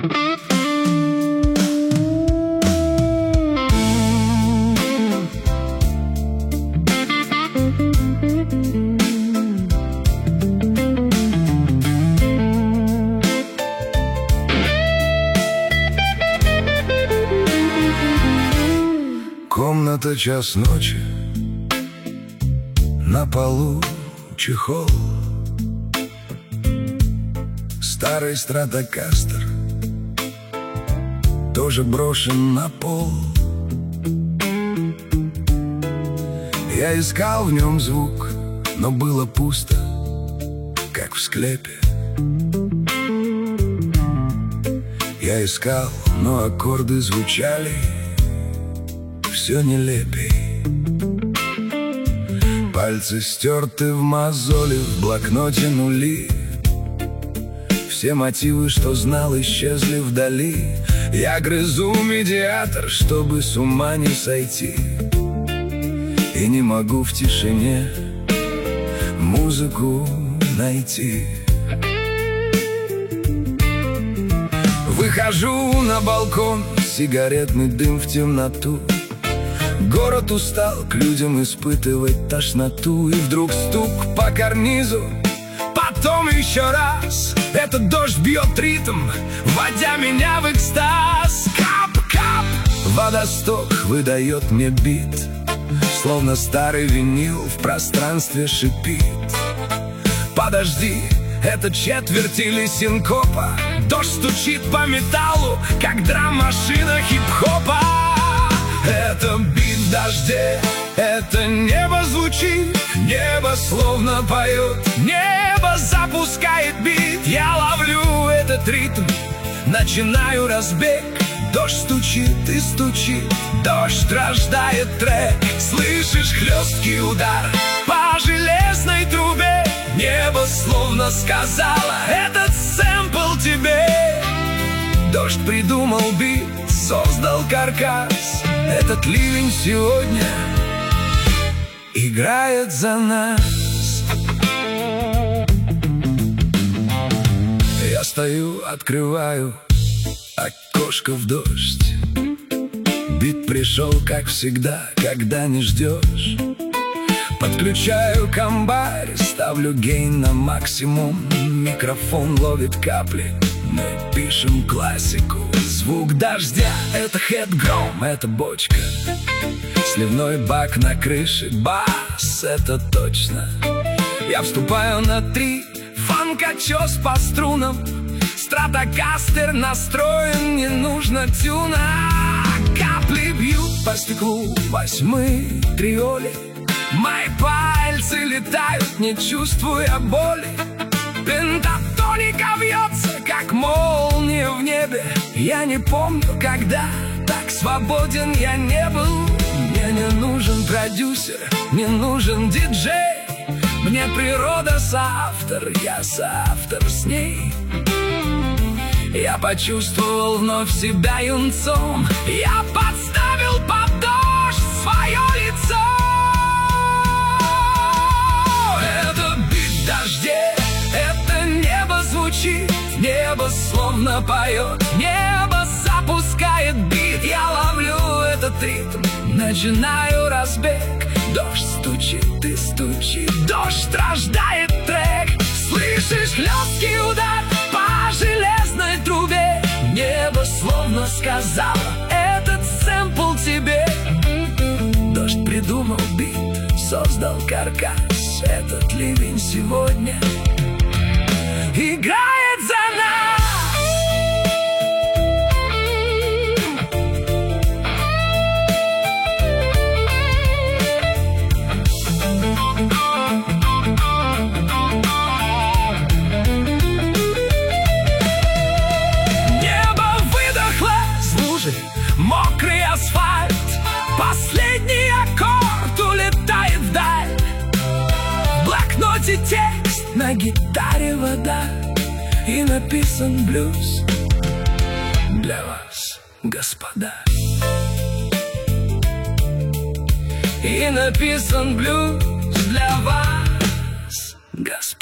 Комната, час ночи, на полу чехол, старый стратокастер тоже брошен на пол. Я искал в нем звук, но было пусто, как в склепе. Я искал, но аккорды звучали все нелепей. Пальцы стерты в мозоли, в блокноте нули. Все мотивы, что знал, исчезли вдали. Я грызу медиатор, чтобы с ума не сойти, и не могу в тишине музыку найти. Выхожу на балкон, сигаретный дым в темноту. Город устал к людям испытывать тошноту. И вдруг стук по карнизу, потом еще раз. Этот дождь бьет ритм, вводя меня в экстаз. Кап-кап, водосток выдает мне бит, словно старый винил в пространстве шипит. Подожди, это четверть или синкопа? Дождь стучит по металлу, как драм-машина хип-хопа. Это бит в дожде, это небо звучит, небо словно поет, небо запускает бит. Я ловлю этот ритм, начинаю разбег. Дождь стучит и стучит, дождь рождает трек. Слышишь хлесткий удар по железной трубе, небо словно сказала: этот сэмпл тебе. Дождь придумал бит, создал каркас. Этот ливень сегодня играет за нас. Я стою, открываю окошко в дождь. Бит пришел, как всегда, когда не ждешь. Подключаю комбарь, ставлю гейн на максимум. Микрофон ловит капли, мы пишем классику. Звук дождя — это хэт-гром, это бочка. Сливной бак на крыше, бас — это точно. Я вступаю на 3, фанк-очес по струнам. Стратокастер настроен, не нужно тюна. Капли бьют по стеклу, 8-й триоли. Мои пальцы летают, не чувствуя боли. Пентатоника вьется, как молния в небе. Я не помню, когда так свободен я не был. Мне не нужен продюсер, не нужен диджей. Мне природа соавтор, я соавтор с ней. Я почувствовал вновь себя юнцом. Я подставил под дождь свое лицо. Это бит в дожде, это небо звучит, небо словно поет, небо запускает бит. Я ловлю этот ритм, начинаю разбег. Дождь стучит и стучит, дождь рождает трек. Слышишь хлесткий удар по железной трубе, небо словно сказала: этот сэмпл тебе. Дождь придумал бит, создал каркас. Этот ливень сегодня играет за нас. Мокрый асфальт, последний аккорд улетает вдаль. В блокноте текст, на гитаре вода, и написан блюз для вас, господа. И написан блюз для вас, господа.